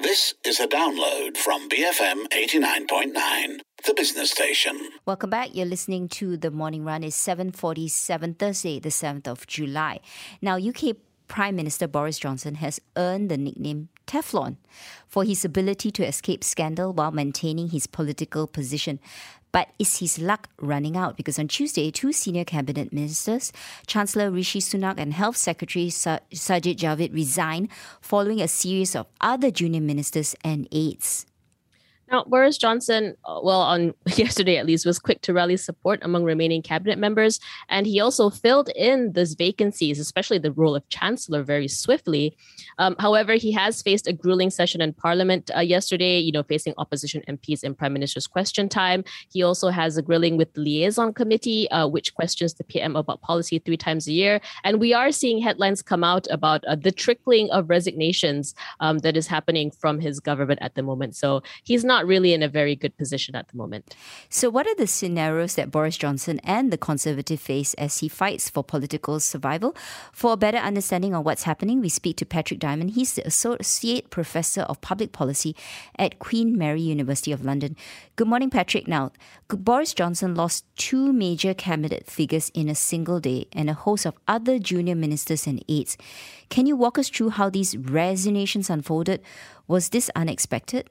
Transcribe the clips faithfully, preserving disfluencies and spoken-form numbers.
This is a download from B F M eighty-nine point nine, the business station. Welcome back. You're listening to The Morning Run. It's seven forty-seven, Thursday, the seventh of July. Now, U K Prime Minister Boris Johnson has earned the nickname Teflon for his ability to escape scandal while maintaining his political position. But is his luck running out? Because on Tuesday, two senior cabinet ministers, Chancellor Rishi Sunak and Health Secretary Sa- Sajid Javid, resigned following a series of other junior ministers and aides. Now, Boris Johnson, well, on yesterday at least, was quick to rally support among remaining cabinet members, and he also filled in those vacancies, especially the role of Chancellor, very swiftly. Um, however, he has faced a grueling session in Parliament uh, yesterday, you know, facing opposition M Ps in Prime Minister's question time. He also has a grilling with the Liaison Committee, uh, which questions the P M about policy three times a year. And we are seeing headlines come out about uh, the trickling of resignations um, that is happening from his government at the moment. So he's not really in a very good position at the moment. So what are the scenarios that Boris Johnson and the Conservative face as he fights for political survival? For a better understanding of what's happening, we speak to Patrick Diamond. He's the Associate Professor of Public Policy at Queen Mary University of London. Good morning, Patrick. Now, Boris Johnson lost two major cabinet figures in a single day and a host of other junior ministers and aides. Can you walk us through how these resignations unfolded? Was this unexpected?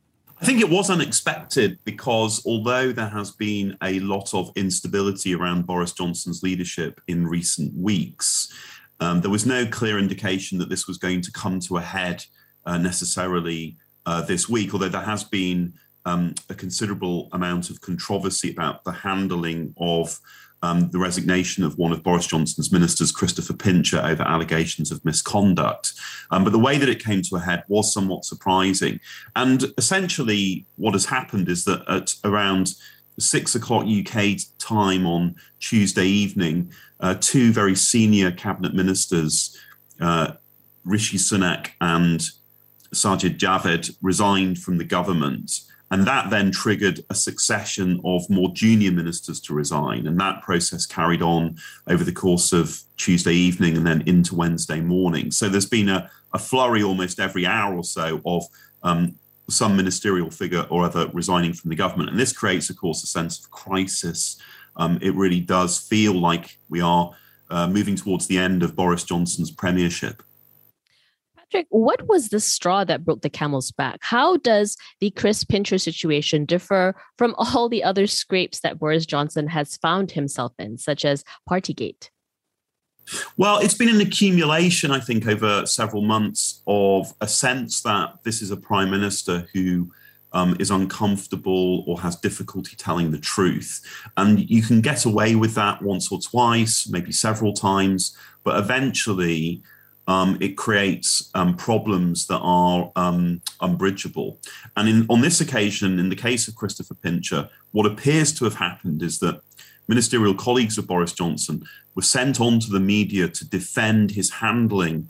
I think it was unexpected because although there has been a lot of instability around Boris Johnson's leadership in recent weeks, um, there was no clear indication that this was going to come to a head uh, necessarily uh, this week, although there has been um, a considerable amount of controversy about the handling of Um, the resignation of one of Boris Johnson's ministers, Christopher Pincher, over allegations of misconduct. Um, but the way that it came to a head was somewhat surprising. And essentially what has happened is that at around six o'clock U K time on Tuesday evening, uh, two very senior cabinet ministers, uh, Rishi Sunak and Sajid Javid, resigned from the government. And that then triggered a succession of more junior ministers to resign. And that process carried on over the course of Tuesday evening and then into Wednesday morning. So there's been a, a flurry almost every hour or so of um, some ministerial figure or other resigning from the government. And this creates, of course, a sense of crisis. Um, it really does feel like we are uh, moving towards the end of Boris Johnson's premiership. Patrick, what was the straw that broke the camel's back? How does the Chris Pincher situation differ from all the other scrapes that Boris Johnson has found himself in, such as Partygate? Well, it's been an accumulation, I think, over several months of a sense that this is a prime minister who um, is uncomfortable or has difficulty telling the truth. And you can get away with that once or twice, maybe several times, but eventually Um, it creates um, problems that are um, unbridgeable. And in, on this occasion, in the case of Christopher Pincher, what appears to have happened is that ministerial colleagues of Boris Johnson were sent on to the media to defend his handling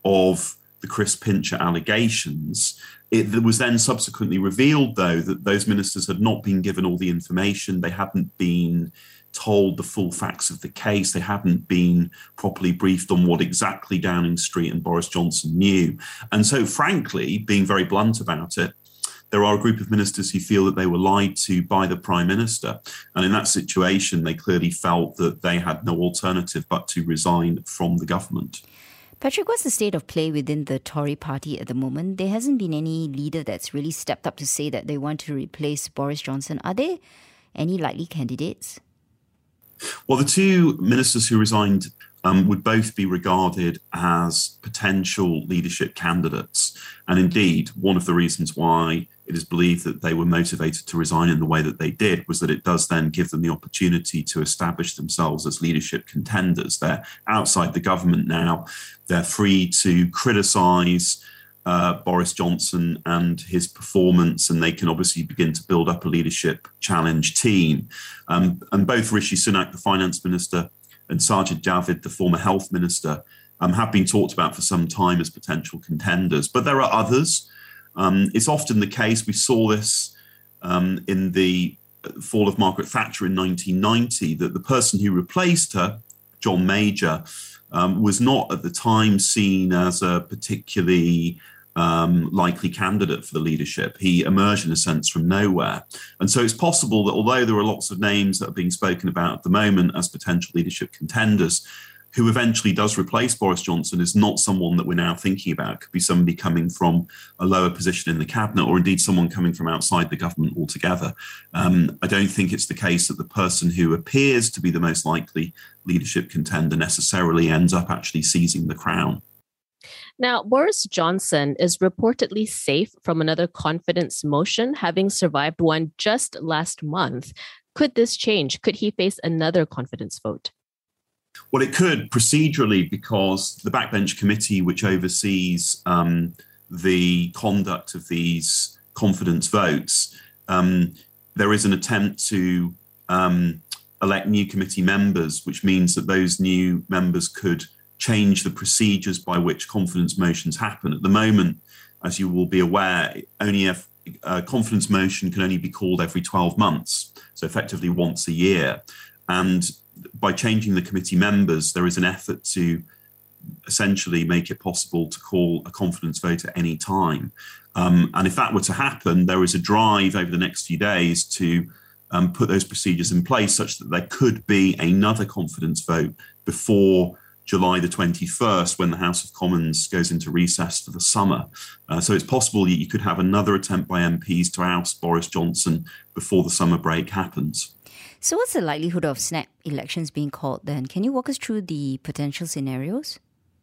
of the Chris Pincher allegations. It was then subsequently revealed, though, that those ministers had not been given all the information. They hadn't been told the full facts of the case. They hadn't been properly briefed on what exactly Downing Street and Boris Johnson knew. And so, frankly, being very blunt about it, there are a group of ministers who feel that they were lied to by the Prime Minister. And in that situation, they clearly felt that they had no alternative but to resign from the government. Patrick, what's the state of play within the Tory party at the moment? There hasn't been any leader that's really stepped up to say that they want to replace Boris Johnson. Are there any likely candidates? Well, the two ministers who resigned um, would both be regarded as potential leadership candidates. And indeed, one of the reasons why it is believed that they were motivated to resign in the way that they did was that it does then give them the opportunity to establish themselves as leadership contenders. They're outside the government now. They're free to criticise Uh, Boris Johnson and his performance, and they can obviously begin to build up a leadership challenge team. Um, and both Rishi Sunak, the finance minister, and Sajid Javid, the former health minister, um, have been talked about for some time as potential contenders. But there are others. Um, it's often the case, we saw this um, in the fall of Margaret Thatcher in nineteen ninety, that the person who replaced her, John Major, um, was not at the time seen as a particularly um, likely candidate for the leadership. He emerged, in a sense, from nowhere. And so it's possible that although there are lots of names that are being spoken about at the moment as potential leadership contenders, who eventually does replace Boris Johnson is not someone that we're now thinking about. It could be somebody coming from a lower position in the cabinet, or indeed someone coming from outside the government altogether. Um, I don't think it's the case that the person who appears to be the most likely leadership contender necessarily ends up actually seizing the crown. Now, Boris Johnson is reportedly safe from another confidence motion, having survived one just last month. Could this change? Could he face another confidence vote? Well, it could procedurally, because the backbench committee, which oversees um, the conduct of these confidence votes, um, there is an attempt to um, elect new committee members, which means that those new members could change the procedures by which confidence motions happen. At the moment, as you will be aware, only a, a confidence motion can only be called every twelve months, so effectively once a year. And by changing the committee members, there is an effort to essentially make it possible to call a confidence vote at any time. Um, and if that were to happen, there is a drive over the next few days to um, put those procedures in place such that there could be another confidence vote before July the twenty-first, when the House of Commons goes into recess for the summer. Uh, so it's possible that you could have another attempt by M Ps to oust Boris Johnson before the summer break happens. So what's the likelihood of snap elections being called then? Can you walk us through the potential scenarios?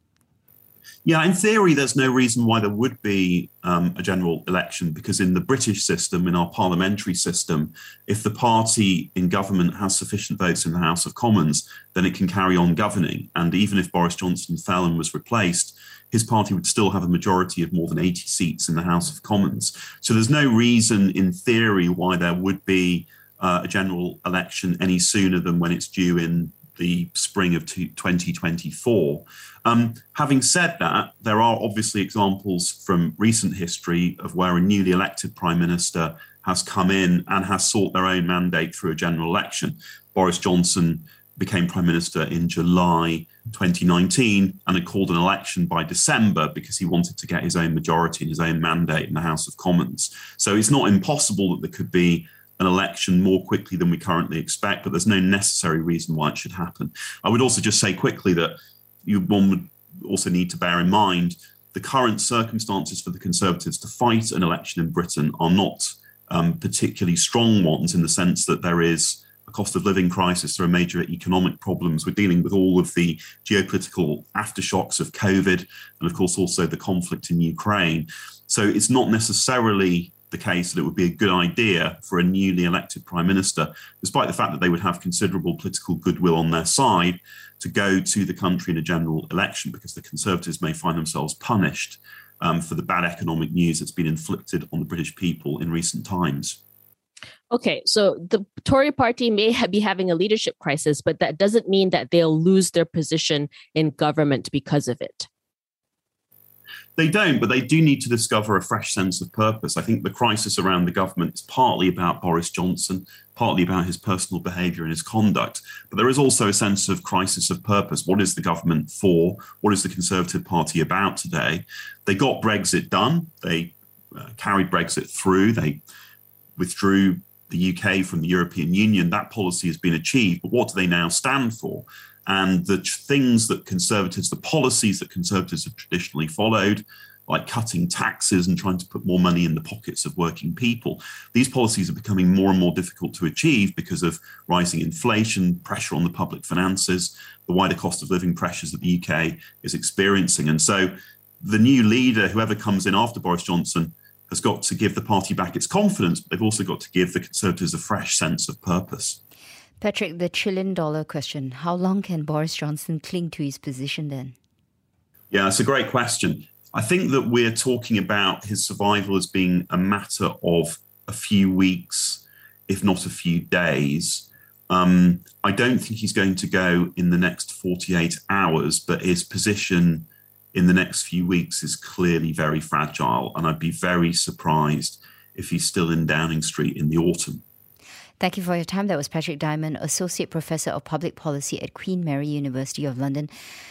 Yeah, in theory, there's no reason why there would be um, a general election, because in the British system, in our parliamentary system, if the party in government has sufficient votes in the House of Commons, then it can carry on governing. And even if Boris Johnson fell and was replaced, his party would still have a majority of more than eighty seats in the House of Commons. So there's no reason in theory why there would be uh, a general election any sooner than when it's due in the spring of twenty twenty-four. Um, having said that, there are obviously examples from recent history of where a newly elected prime minister has come in and has sought their own mandate through a general election. Boris Johnson became prime minister in July twenty nineteen and had called an election by December because he wanted to get his own majority and his own mandate in the House of Commons. So it's not impossible that there could be an election more quickly than we currently expect, but there's no necessary reason why it should happen. I would also just say quickly that you, one would also need to bear in mind the current circumstances for the Conservatives to fight an election in Britain are not um, particularly strong ones, in the sense that there is a cost of living crisis, there are major economic problems. We're dealing with all of the geopolitical aftershocks of COVID, and of course also the conflict in Ukraine. So it's not necessarily the case that it would be a good idea for a newly elected prime minister, despite the fact that they would have considerable political goodwill on their side, to go to the country in a general election, because the Conservatives may find themselves punished um, for the bad economic news that's been inflicted on the British people in recent times. Okay, so the Tory party may ha- be having a leadership crisis, but that doesn't mean that they'll lose their position in government because of it. They don't, but they do need to discover a fresh sense of purpose. I think the crisis around the government is partly about Boris Johnson, partly about his personal behaviour and his conduct. But there is also a sense of crisis of purpose. What is the government for? What is the Conservative Party about today? They got Brexit done. They uh, carried Brexit through. They withdrew the U K from the European Union. That policy has been achieved. But what do they now stand for? And the things that Conservatives, the policies that Conservatives have traditionally followed, like cutting taxes and trying to put more money in the pockets of working people, these policies are becoming more and more difficult to achieve because of rising inflation, pressure on the public finances, the wider cost of living pressures that the U K is experiencing. And so the new leader, whoever comes in after Boris Johnson, has got to give the party back its confidence, but they've also got to give the Conservatives a fresh sense of purpose. Patrick, the trillion dollar question. How long can Boris Johnson cling to his position then? Yeah, it's a great question. I think that we're talking about his survival as being a matter of a few weeks, if not a few days. Um, I don't think he's going to go in the next forty-eight hours, but his position in the next few weeks is clearly very fragile. And I'd be very surprised if he's still in Downing Street in the autumn. Thank you for your time. That was Patrick Diamond, Associate Professor of Public Policy at Queen Mary University of London,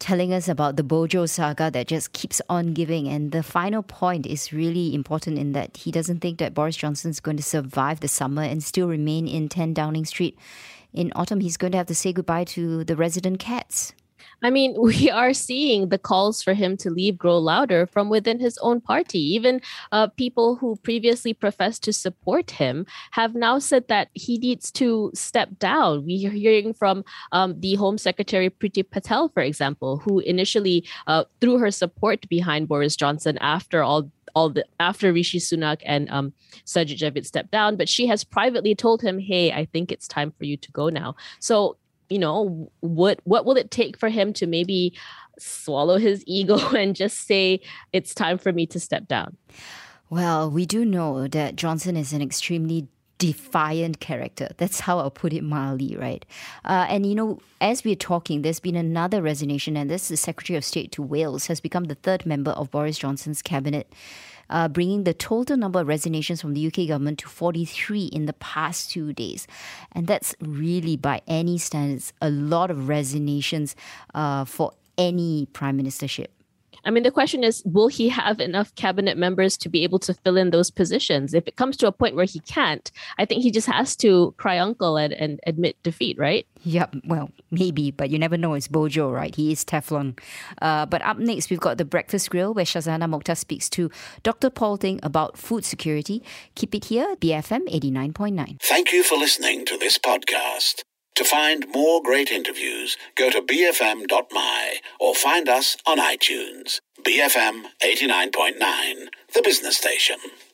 telling us about the Bojo saga that just keeps on giving. And the final point is really important in that he doesn't think that Boris Johnson is going to survive the summer and still remain in ten Downing Street. In autumn, he's going to have to say goodbye to the resident cats. I mean, we are seeing the calls for him to leave grow louder from within his own party. Even uh, people who previously professed to support him have now said that he needs to step down. We are hearing from um, the Home Secretary Priti Patel, for example, who initially uh, threw her support behind Boris Johnson after all all the after Rishi Sunak and um, Sajid Javid stepped down. But she has privately told him, hey, I think it's time for you to go now. So, you know, what what will it take for him to maybe swallow his ego and just say, it's time for me to step down? Well, we do know that Johnson is an extremely defiant character. That's how I'll put it mildly, right? Uh, and, you know, as we're talking, there's been another resignation, and this is the Secretary of State to Wales, has become the third member of Boris Johnson's cabinet, Uh, bringing the total number of resignations from the U K government to forty-three in the past two days. And that's really, by any standards, a lot of resignations uh, for any prime ministership. I mean, the question is, will he have enough cabinet members to be able to fill in those positions? If it comes to a point where he can't, I think he just has to cry uncle and, and admit defeat, right? Yep, well, maybe, but you never know. It's Bojo, right? He is Teflon. Uh, but up next, we've got The Breakfast Grill, where Shazana Mokhtar speaks to Doctor Paul Ting about food security. Keep it here, B F M eighty-nine point nine. Thank you for listening to this podcast. To find more great interviews, go to b f m dot m y or find us on iTunes. B F M eighty-nine point nine, the business station.